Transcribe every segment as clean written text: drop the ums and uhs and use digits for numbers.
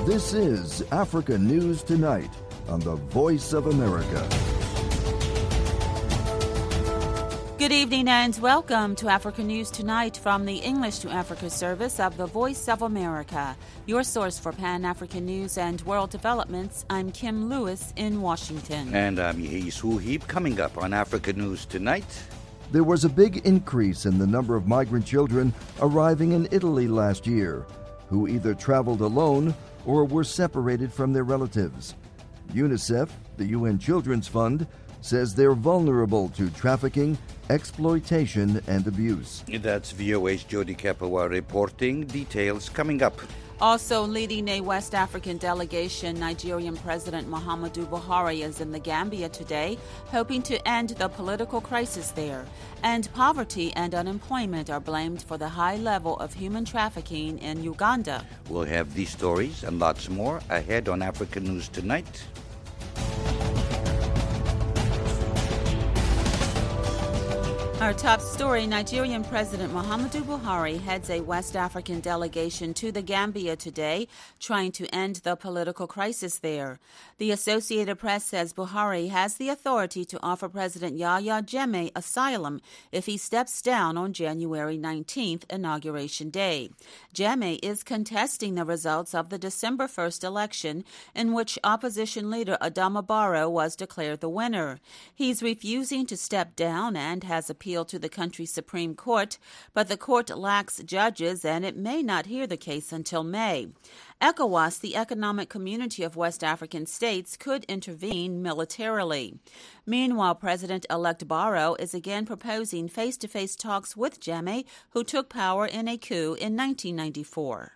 This is Africa News Tonight on the Voice of America. Good evening and welcome to Africa News Tonight from the English to Africa service of the Voice of America. Your source for Pan-African news and world developments. I'm Kim Lewis in Washington. And I'm Yehi Suheeb. Coming up on Africa News Tonight. There was a big increase in the number of migrant children arriving in Italy last year, who either traveled alone or were separated from their relatives. UNICEF, the UN Children's Fund, says they're vulnerable to trafficking, exploitation, and abuse. That's VOA's Jody Kapawa reporting. Details coming up. Also leading a West African delegation, Nigerian President Muhammadu Buhari is in the Gambia today, hoping to end the political crisis there. And poverty and unemployment are blamed for the high level of human trafficking in Uganda. We'll have these stories and lots more ahead on Africa News Tonight. Our top story, Nigerian President Muhammadu Buhari heads a West African delegation to the Gambia today, trying to end the political crisis there. The Associated Press says Buhari has the authority to offer President Yahya Jammeh asylum if he steps down on January 19th, Inauguration Day. Jammeh is contesting the results of the December 1st election, in which opposition leader Adama Barrow was declared the winner. He's refusing to step down and has appealed to the country's Supreme Court, but the court lacks judges and it may not hear the case until May. ECOWAS, the Economic Community of West African States, could intervene militarily. Meanwhile, President-elect Barrow is again proposing face-to-face talks with Jammeh, who took power in a coup in 1994.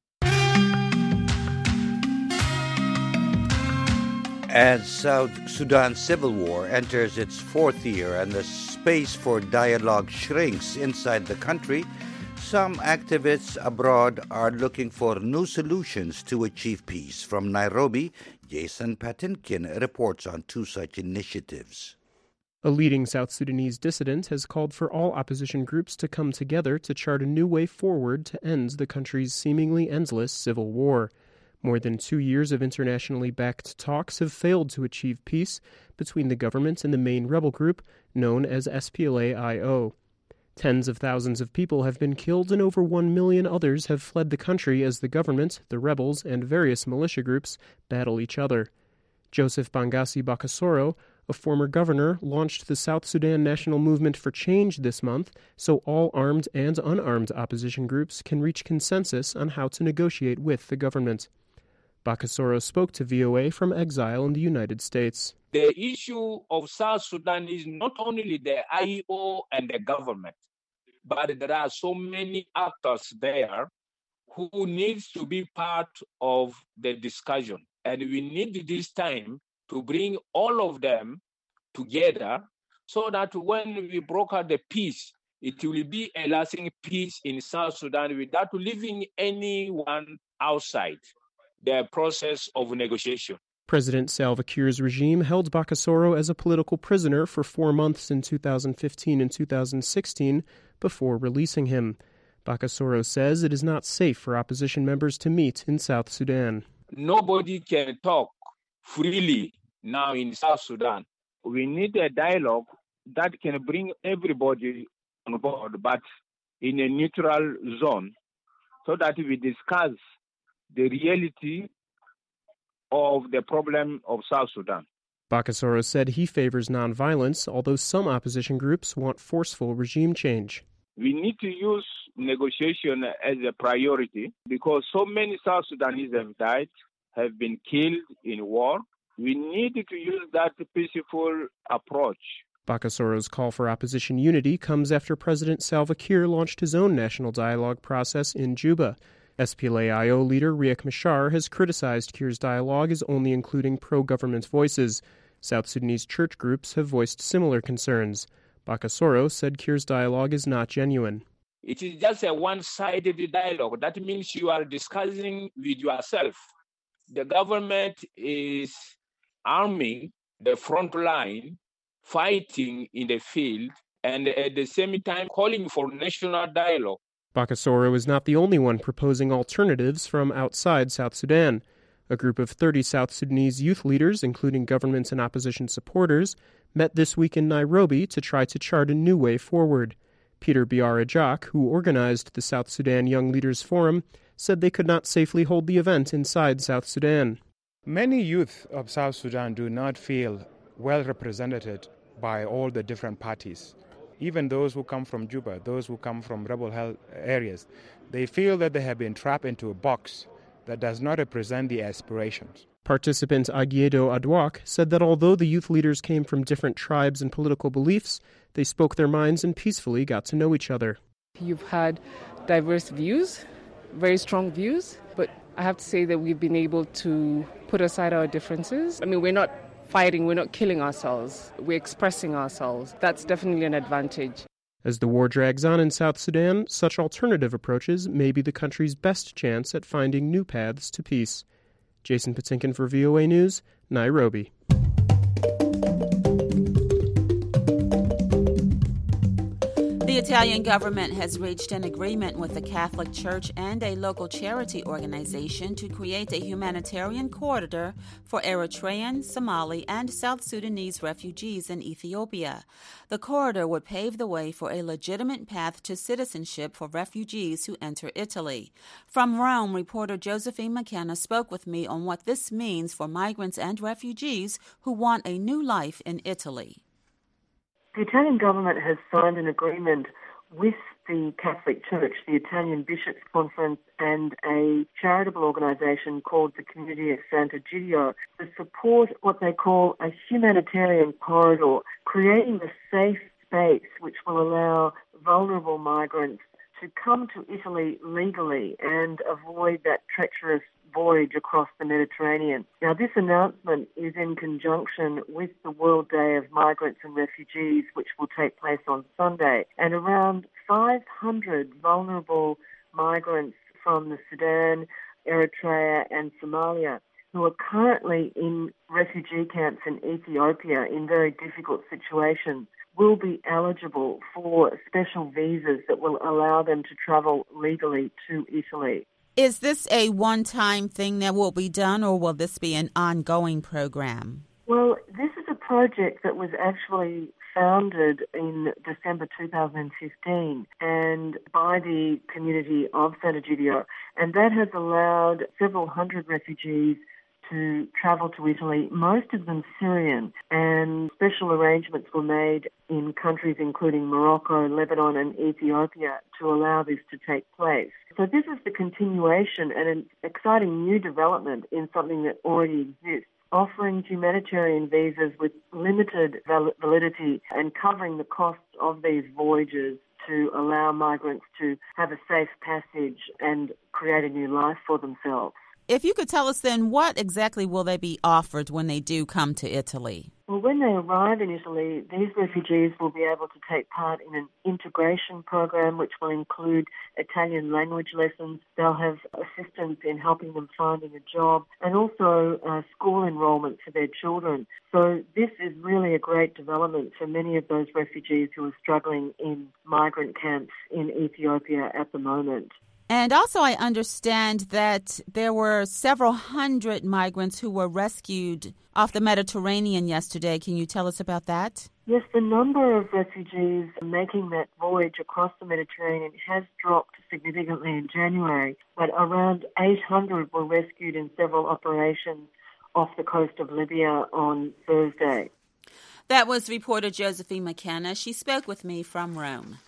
As South Sudan's civil war enters its fourth year and the space for dialogue shrinks inside the country, some activists abroad are looking for new solutions to achieve peace. From Nairobi, Jason Patinkin reports on two such initiatives. A leading South Sudanese dissident has called for all opposition groups to come together to chart a new way forward to end the country's seemingly endless civil war. More than 2 years of internationally backed talks have failed to achieve peace between the government and the main rebel group known as SPLA-IO. Tens of thousands of people have been killed and over 1 million others have fled the country as the government, the rebels, and various militia groups battle each other. Joseph Bangasi Bakasoro, a former governor, launched the South Sudan National Movement for Change this month so all armed and unarmed opposition groups can reach consensus on how to negotiate with the government. Bakasoro spoke to VOA from exile in the United States. The issue of South Sudan is not only the IO and the government, but there are so many actors there who needs to be part of the discussion. And we need this time to bring all of them together so that when we broker the peace, it will be a lasting peace in South Sudan without leaving anyone outside the process of negotiation. President Salva Kiir's regime held Bakasoro as a political prisoner for 4 months in 2015 and 2016 before releasing him. Bakasoro says it is not safe for opposition members to meet in South Sudan. Nobody can talk freely now in South Sudan. We need a dialogue that can bring everybody on board, but in a neutral zone, so that we discuss the reality of the problem of South Sudan. Bakasoro said he favors nonviolence, although some opposition groups want forceful regime change. We need to use negotiation as a priority because so many South Sudanese have died, have been killed in war. We need to use that peaceful approach. Bakasoro's call for opposition unity comes after President Salva Kiir launched his own national dialogue process in Juba. SPLA-IO leader Riek Machar has criticized Kiir's dialogue as only including pro-government voices. South Sudanese church groups have voiced similar concerns. Bakasoro said Kiir's dialogue is not genuine. It is just a one-sided dialogue. That means you are discussing with yourself. The government is arming the front line, fighting in the field, and at the same time calling for national dialogue. Bakasoro is not the only one proposing alternatives from outside South Sudan. A group of 30 South Sudanese youth leaders, including government and opposition supporters, met this week in Nairobi to try to chart a new way forward. Peter Biara-Jack, who organized the South Sudan Young Leaders Forum, said they could not safely hold the event inside South Sudan. Many youth of South Sudan do not feel well represented by all the different parties. Even those who come from Juba, those who come from rebel-held areas, they feel that they have been trapped into a box that does not represent the aspirations. Participant Agiedo Adwak said that although the youth leaders came from different tribes and political beliefs, they spoke their minds and peacefully got to know each other. You've had diverse views, very strong views, but I have to say that we've been able to put aside our differences. I mean, we're not fighting, we're not killing ourselves, we're expressing ourselves. That's definitely an advantage. As the war drags on in South Sudan, such alternative approaches may be the country's best chance at finding new paths to peace. Jason Patinkin for VOA News, Nairobi. The Italian government has reached an agreement with the Catholic Church and a local charity organization to create a humanitarian corridor for Eritrean, Somali, and South Sudanese refugees in Ethiopia. The corridor would pave the way for a legitimate path to citizenship for refugees who enter Italy. From Rome, reporter Josephine McKenna spoke with me on what this means for migrants and refugees who want a new life in Italy. The Italian government has signed an agreement with the Catholic Church, the Italian Bishops' Conference, and a charitable organisation called the Community of Sant'Egidio to support what they call a humanitarian corridor, creating a safe space which will allow vulnerable migrants to come to Italy legally and avoid that treacherous voyage across the Mediterranean. Now, this announcement is in conjunction with the World Day of Migrants and Refugees, which will take place on Sunday. And around 500 vulnerable migrants from the Sudan, Eritrea, and Somalia who are currently in refugee camps in Ethiopia in very difficult situations will be eligible for special visas that will allow them to travel legally to Italy. Is this a one-time thing that will be done, or will this be an ongoing program? Well, this is a project that was actually founded in December 2015 and by the community of Sant'Egidio, and that has allowed several hundred refugees to travel to Italy, most of them Syrian, and special arrangements were made in countries including Morocco, Lebanon and Ethiopia to allow this to take place. So this is the continuation and an exciting new development in something that already exists, offering humanitarian visas with limited validity and covering the costs of these voyages to allow migrants to have a safe passage and create a new life for themselves. If you could tell us then, what exactly will they be offered when they do come to Italy? Well, when they arrive in Italy, these refugees will be able to take part in an integration program which will include Italian language lessons. They'll have assistance in helping them finding a job and also school enrollment for their children. So this is really a great development for many of those refugees who are struggling in migrant camps in Ethiopia at the moment. And also I understand that there were several hundred migrants who were rescued off the Mediterranean yesterday. Can you tell us about that? Yes, the number of refugees making that voyage across the Mediterranean has dropped significantly in January, but around 800 were rescued in several operations off the coast of Libya on Thursday. That was reporter Josephine McKenna. She spoke with me from Rome.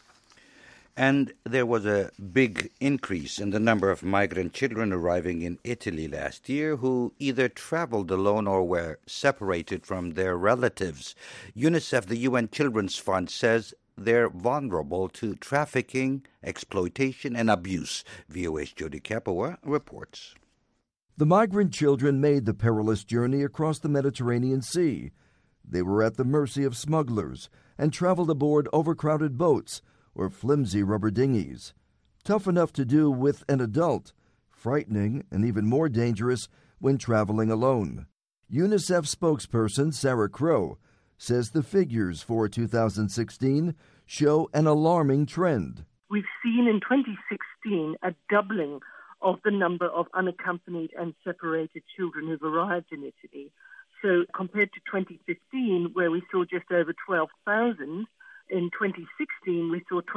And there was a big increase in the number of migrant children arriving in Italy last year who either traveled alone or were separated from their relatives. UNICEF, the UN Children's Fund, says they're vulnerable to trafficking, exploitation, and abuse. VOA's Jody Kapoor reports. The migrant children made the perilous journey across the Mediterranean Sea. They were at the mercy of smugglers and traveled aboard overcrowded boats or flimsy rubber dinghies. Tough enough to do with an adult, frightening and even more dangerous when traveling alone. UNICEF spokesperson Sarah Crow says the figures for 2016 show an alarming trend. We've seen in 2016 a doubling of the number of unaccompanied and separated children who've arrived in Italy. So compared to 2015, where we saw just over 12,000, in 2016 we saw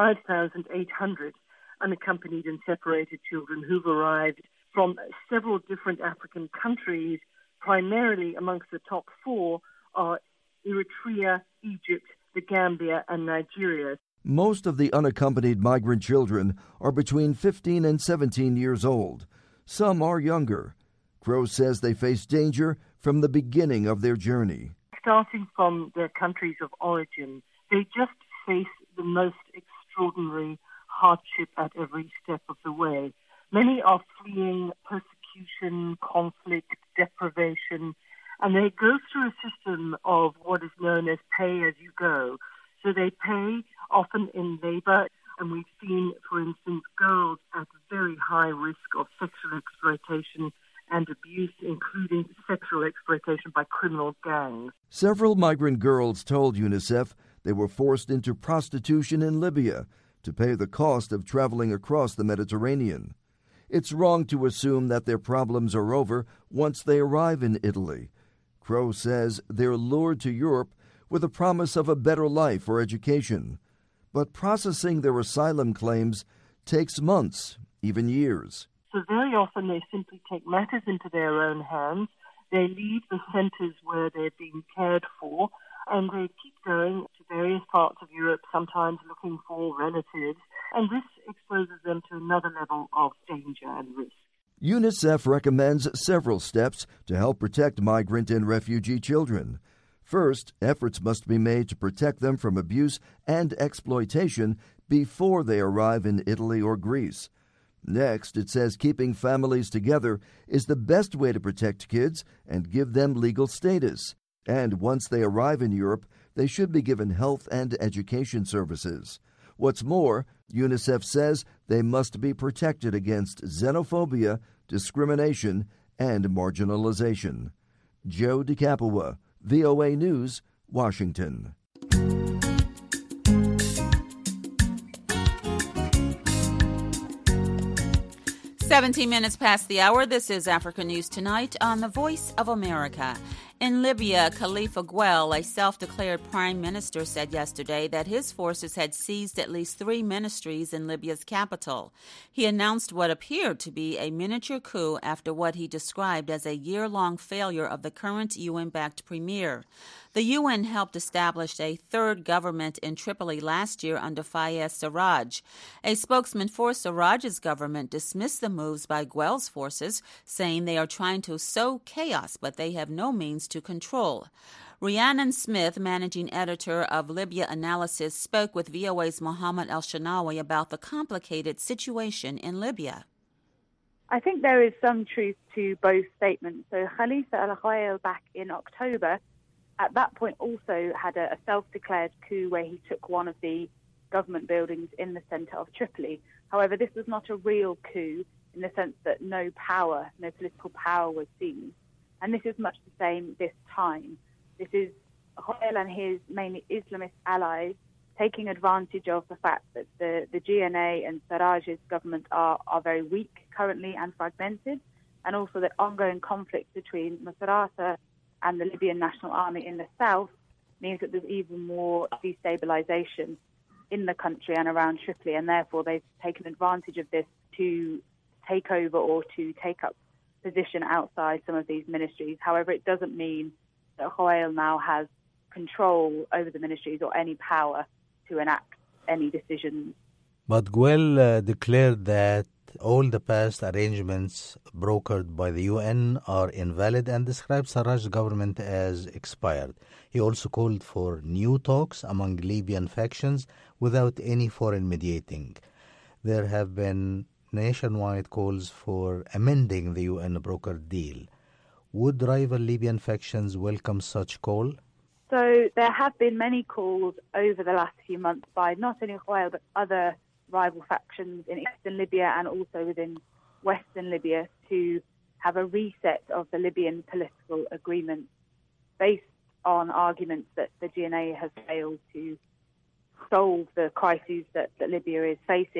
25,800 unaccompanied and separated children who've arrived from several different African countries. Primarily amongst the top four are Eritrea, Egypt, the Gambia, and Nigeria. Most of the unaccompanied migrant children are between 15 and 17 years old. Some are younger. Crow says they face danger from the beginning of their journey. Starting from their countries of origin, they just face the most extraordinary hardship at every step of the way. Many are fleeing persecution, conflict, deprivation, and they go through a system of what is known as pay as you go. So they pay often in labor, and we've seen, for instance, girls at very high risk of sexual exploitation and abuse, including sexual exploitation by criminal gangs. Several migrant girls told UNICEF they were forced into prostitution in Libya to pay the cost of traveling across the Mediterranean. It's wrong to assume that their problems are over once they arrive in Italy. Crow says they're lured to Europe with a promise of a better life or education. But processing their asylum claims takes months, even years. So very often they simply take matters into their own hands. They leave the centres where they're being cared for, and they keep going to various parts of Europe, sometimes looking for relatives, and this exposes them to another level of danger and risk. UNICEF recommends several steps to help protect migrant and refugee children. First, efforts must be made to protect them from abuse and exploitation before they arrive in Italy or Greece. Next, it says keeping families together is the best way to protect kids and give them legal status. And once they arrive in Europe, they should be given health and education services. What's more, UNICEF says they must be protected against xenophobia, discrimination, and marginalization. Joe DeCapua, VOA News, Washington. 17 minutes past the hour. This is Africa News Tonight on the Voice of America. In Libya, Khalifa Guel, a self-declared prime minister, said yesterday that his forces had seized at least 3 ministries in Libya's capital. He announced what appeared to be a miniature coup after what he described as a year-long failure of the current UN-backed premier. The UN helped establish a third government in Tripoli last year under Fayez Sarraj. A spokesman for Sarraj's government dismissed the moves by Guel's forces, saying they are trying to sow chaos, but they have no means to control. Rhiannon Smith, managing editor of Libya Analysis, spoke with VOA's Mohammed El-Shanawi about the complicated situation in Libya. I think there is some truth to both statements. So Khalifa al-Ghayel back in October, at that point also had a self-declared coup where he took one of the government buildings in the centre of Tripoli. However, this was not a real coup in the sense that no political power was seen. And this is much the same this time. This is Ghayel and his mainly Islamist allies taking advantage of the fact that the GNA and Sarraj's government are very weak currently and fragmented, and also that ongoing conflict between Misrata and the Libyan National Army in the south means that there's even more destabilization in the country and around Tripoli, and therefore they've taken advantage of this to take over or to take up position outside some of these ministries. However, it doesn't mean that Ghayel now has control over the ministries or any power to enact any decisions. But Guel declared that all the past arrangements brokered by the UN are invalid and described Sarraj's government as expired. He also called for new talks among Libyan factions without any foreign mediating. There have been nationwide calls for amending the UN brokered deal. Would rival Libyan factions welcome such call? So there have been many calls over the last few months by not only Ghayel but other rival factions in eastern Libya and also within western Libya to have a reset of the Libyan political agreement based on arguments that the GNA has failed to solve the crises that Libya is facing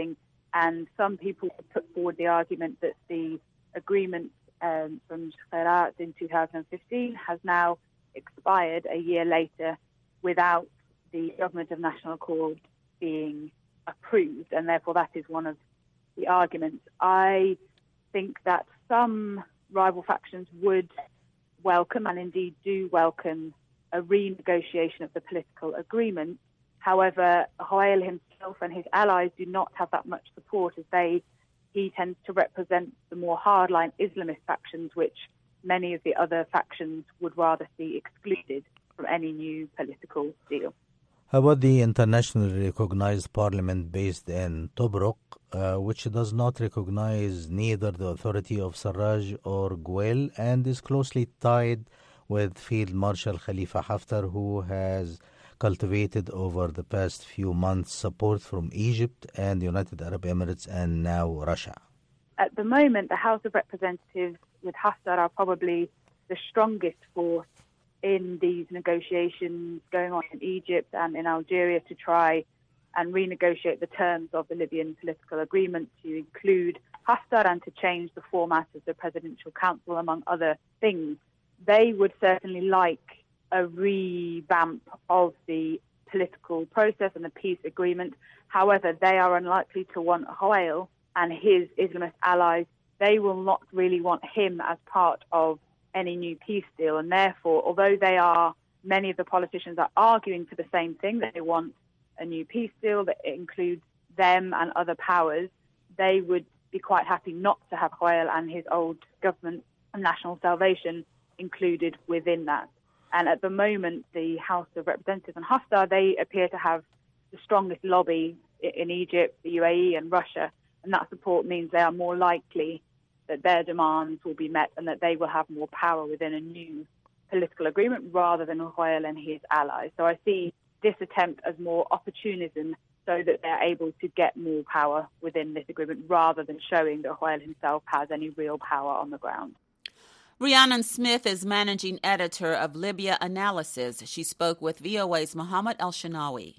And some people put forward the argument that the agreement from Khairat in 2015 has now expired a year later without the Government of National Accord being approved, and therefore that is one of the arguments. I think that some rival factions would welcome, and indeed do welcome, a renegotiation of the political agreement. However, Hoyle himself and his allies do not have that much support, as he tends to represent the more hardline Islamist factions, which many of the other factions would rather see excluded from any new political deal. How about the internationally recognized parliament based in Tobruk, which does not recognize neither the authority of Sarraj or Guel and is closely tied with Field Marshal Khalifa Haftar, who has cultivated over the past few months support from Egypt and the United Arab Emirates and now Russia? At the moment, the House of Representatives with Haftar are probably the strongest force in these negotiations going on in Egypt and in Algeria to try and renegotiate the terms of the Libyan political agreement to include Haftar and to change the format of the Presidential Council, among other things. They would certainly like a revamp of the political process and the peace agreement. However, they are unlikely to want Hoyle and his Islamist allies. They will not really want him as part of any new peace deal, and therefore, although many of the politicians are arguing for the same thing, that they want a new peace deal that includes them and other powers, they would be quite happy not to have Hoyle and his old government of national salvation included within that. And at the moment, the House of Representatives and Haftar, they appear to have the strongest lobby in Egypt, the UAE and Russia, and that support means they are more likely that their demands will be met and that they will have more power within a new political agreement rather than Hoyle and his allies. So I see this attempt as more opportunism so that they're able to get more power within this agreement rather than showing that Hoyle himself has any real power on the ground. Rhiannon Smith is managing editor of Libya Analysis. She spoke with VOA's Mohammed El-Shanawi.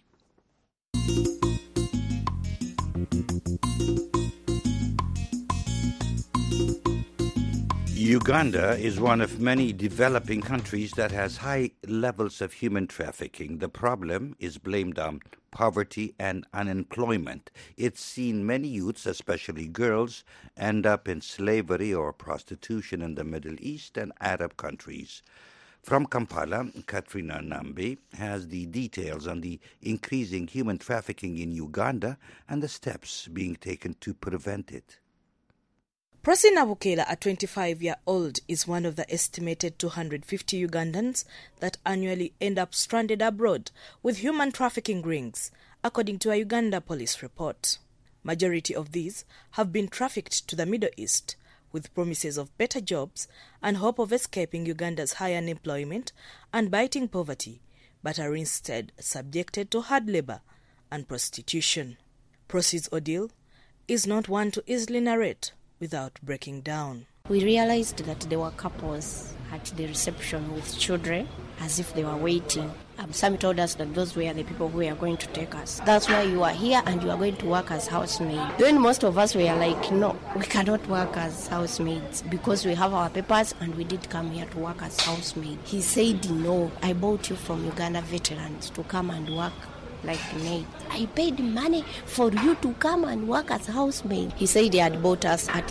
Uganda is one of many developing countries that has high levels of human trafficking. The problem is blamed on poverty and unemployment. It's seen many youths, especially girls, end up in slavery or prostitution in the Middle East and Arab countries. From Kampala, Katrina Nambi has the details on the increasing human trafficking in Uganda and the steps being taken to prevent it. Prosi Nabukela, a 25-year-old, is one of the estimated 250 Ugandans that annually end up stranded abroad with human trafficking rings, according to a Uganda police report. Majority of these have been trafficked to the Middle East with promises of better jobs and hope of escaping Uganda's high unemployment and biting poverty, but are instead subjected to hard labor and prostitution. Prosi's ordeal is not one to easily narrate without breaking down. We realized that there were couples at the reception with children as if they were waiting. Some told us that those were the people who were going to take us. That's why you are here and you are going to work as housemaid. Then most of us were like, no, we cannot work as housemaids because we have our papers and we did come here to work as housemaid. He said, no, I bought you from Uganda veterans to come and work like maid. I paid money for you to come and work as housemaid. He said he had bought us at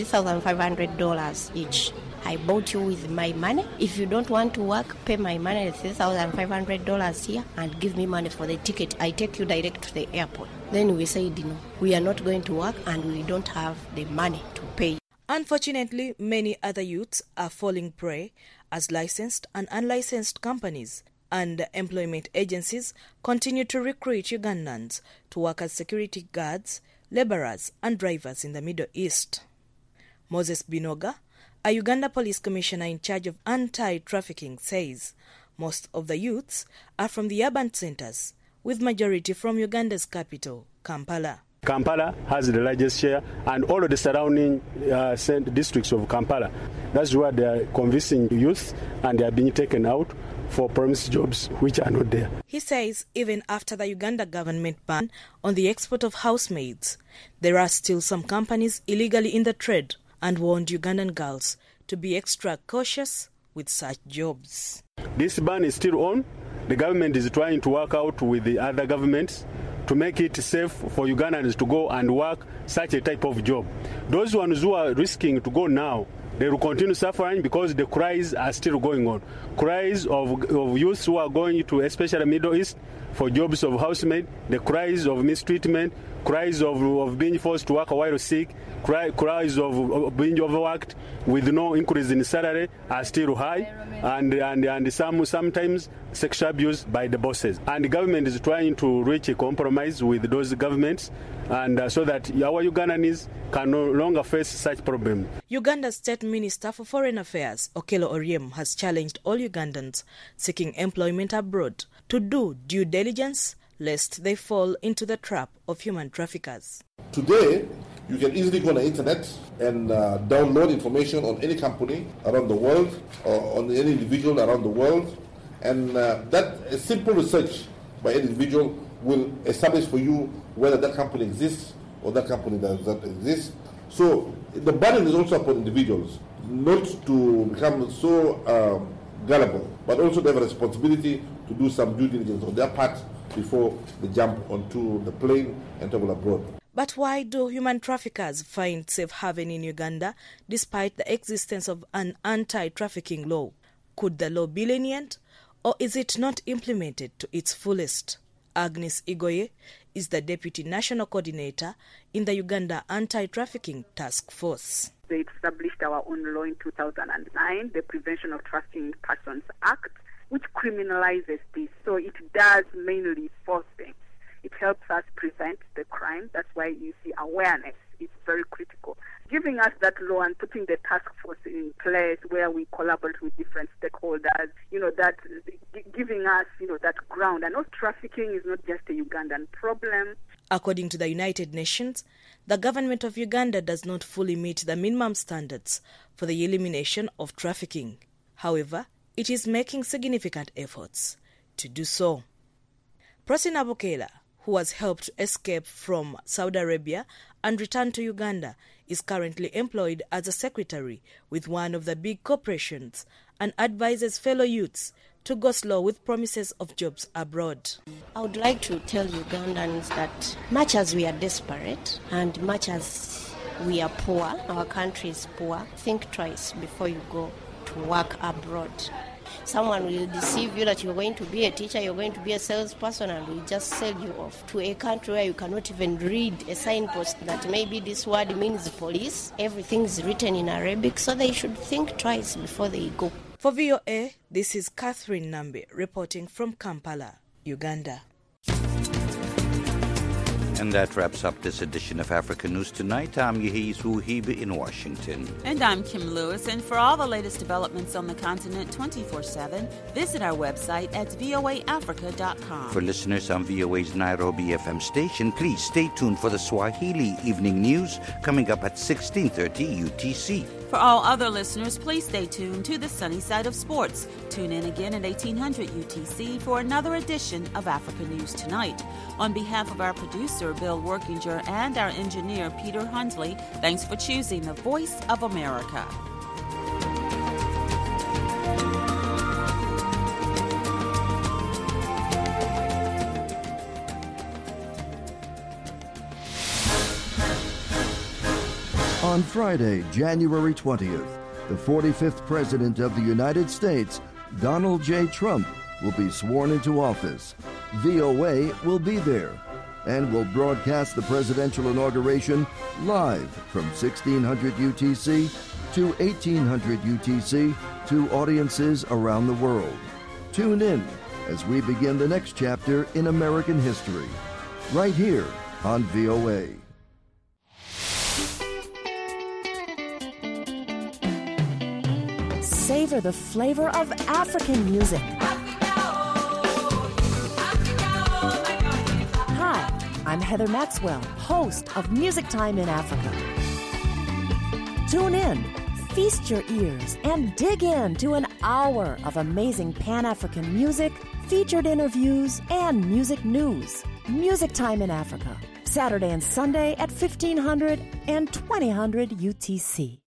$3,500 each. I bought you with my money. If you don't want to work, pay my money, $3,500 here, and give me money for the ticket. I take you direct to the airport. Then we said, no, we are not going to work and we don't have the money to pay. Unfortunately, many other youths are falling prey as licensed and unlicensed companies and employment agencies continue to recruit Ugandans to work as security guards, laborers, and drivers in the Middle East. Moses Binoga, a Uganda police commissioner in charge of anti-trafficking, says most of the youths are from the urban centers, with majority from Uganda's capital, Kampala. Kampala has the largest share, and all of the surrounding districts of Kampala. That's where they are convincing youth, and they are being taken out for promised jobs which are not there. He says even after the Uganda government ban on the export of housemaids, there are still some companies illegally in the trade and warned Ugandan girls to be extra cautious with such jobs. This ban is still on. The government is trying to work out with the other governments to make it safe for Ugandans to go and work such a type of job. Those ones who are risking to go now, they will continue suffering because the cries are still going on. Cries of youths who are going to especially Middle East for jobs of housemaid, the cries of mistreatment, cries of being forced to work while sick, cries of being overworked with no increase in salary are still high, and sometimes sexual abuse by the bosses. And the government is trying to reach a compromise with those governments, and so that our Ugandans can no longer face such problems. Uganda's State Minister for Foreign Affairs, Okello Oryem, has challenged all Ugandans seeking employment abroad to do due diligence lest they fall into the trap of human traffickers. Today, you can easily go on the internet and download information on any company around the world or on any individual around the world, and that a simple research by an individual will establish for you whether that company exists or that company does not exist. So the burden is also upon individuals not to become so gullible, but also they have a responsibility to do some due diligence on their part before they jump onto the plane and travel abroad. But why do human traffickers find safe haven in Uganda despite the existence of an anti-trafficking law? Could the law be lenient, or is it not implemented to its fullest? Agnes Igoye is the Deputy National Coordinator in the Uganda Anti-Trafficking Task Force. They established our own law in 2009, the Prevention of Trafficking Persons Act, which criminalizes this. So it does mainly four things. It helps us prevent the crime. That's why you see awareness is very critical. Giving us that law and putting the task force in place where we collaborate with different stakeholders, that giving us, that ground. And also trafficking is not just a Ugandan problem. According to the United Nations, the government of Uganda does not fully meet the minimum standards for the elimination of trafficking. However, it is making significant efforts to do so. Prosina Bukela, who was helped escape from Saudi Arabia and return to Uganda, is currently employed as a secretary with one of the big corporations and advises fellow youths to go slow with promises of jobs abroad. I would like to tell Ugandans that much as we are desperate and much as we are poor, our country is poor, think twice before you go to work abroad. Someone will deceive you that you're going to be a teacher, you're going to be a salesperson, and will just sell you off to a country where you cannot even read a signpost that maybe this word means police. Everything is written in Arabic, so they should think twice before they go. For VOA, this is Catherine Nambi reporting from Kampala, Uganda. And that wraps up this edition of Africa News Tonight. I'm Yehiz Wuhib in Washington. And I'm Kim Lewis. And for all the latest developments on the continent 24/7, visit our website at voaafrica.com. For listeners on VOA's Nairobi FM station, please stay tuned for the Swahili Evening News coming up at 16:30 UTC. For all other listeners, please stay tuned to the sunny side of sports. Tune in again at 1800 UTC for another edition of Africa News Tonight. On behalf of our producer, Bill Workinger, and our engineer, Peter Hundley, thanks for choosing the Voice of America. On Friday, January 20th, the 45th President of the United States, Donald J. Trump, will be sworn into office. VOA will be there and will broadcast the presidential inauguration live from 1600 UTC to 1800 UTC to audiences around the world. Tune in as we begin the next chapter in American history, right here on VOA. Savor the flavor of African music. Hi, I'm Heather Maxwell, host of Music Time in Africa. Tune in Feast your ears and dig into an hour of amazing Pan-African music, featured interviews, and music news. Music Time in Africa, Saturday and Sunday at 1500 and 2000 UTC.